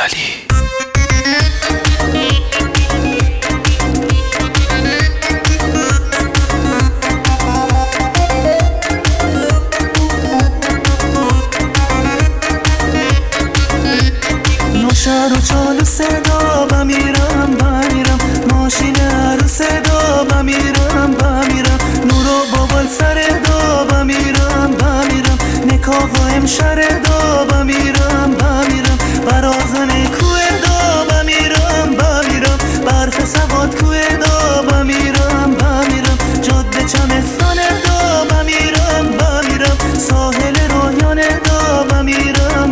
جلالی. نوشر و چالو صدا بمیرم ماشین عروس دا بمیرم نور و بابال سر دا بمیرم نکاح و امشر دا بمیرم برازن کوه دا بمیرم برف سواد کوه دا بمیرم جاده چمستان دا بمیرم ساحل رویان دا بمیرم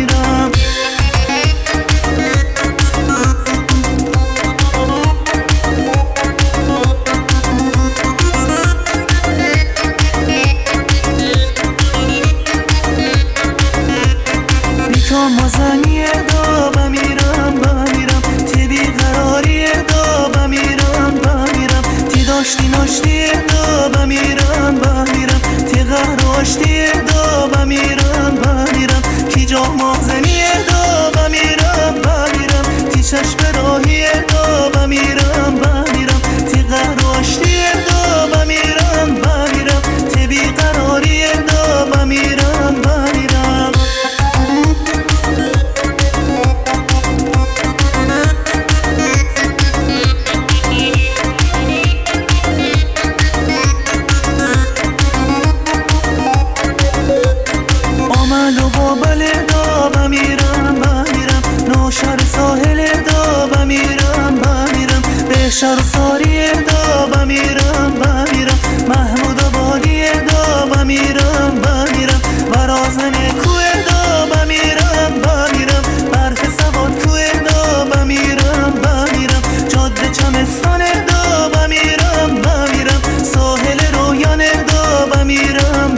مازنی دا بمیرم تی بیقراری دا بمیرم تی داشتی ناشتی دا بمیرم تی قهراشتی دا بمیرم کی جا مازنی دا بمیرم تی چشم راهی دا بمیرم تی قهراشتی دا بمیرم تی بیقراری دا بمیرم و بابل دا بمیرم نوشر ساحل دا بمیرم بهشر و ساری دا بمیرم محمود آبادی دا بمیرم برازن کوه دا بمیرم برف سواد کوه دا بمیرم جاده چمستان دا بمیرم ساحل رویان دا بمیرم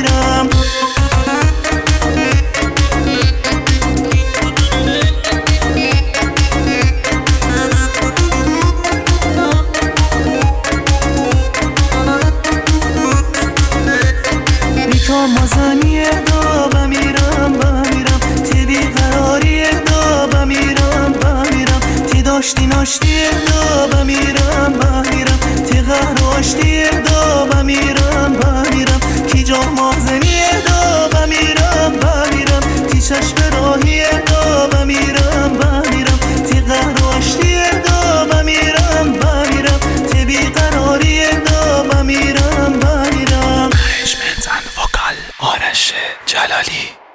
مازنی دا بمیرم تی بیقراری دا بمیرم تی داشتی ناشتی دا بمیرم تی قهراشتی دا بمیرم کی جا مازنی دا بمیرم تی چشم راهی دا بمیرم تی قهراشتی دا بمیرم تی بیقراری دا بمیرم آرش جلالی.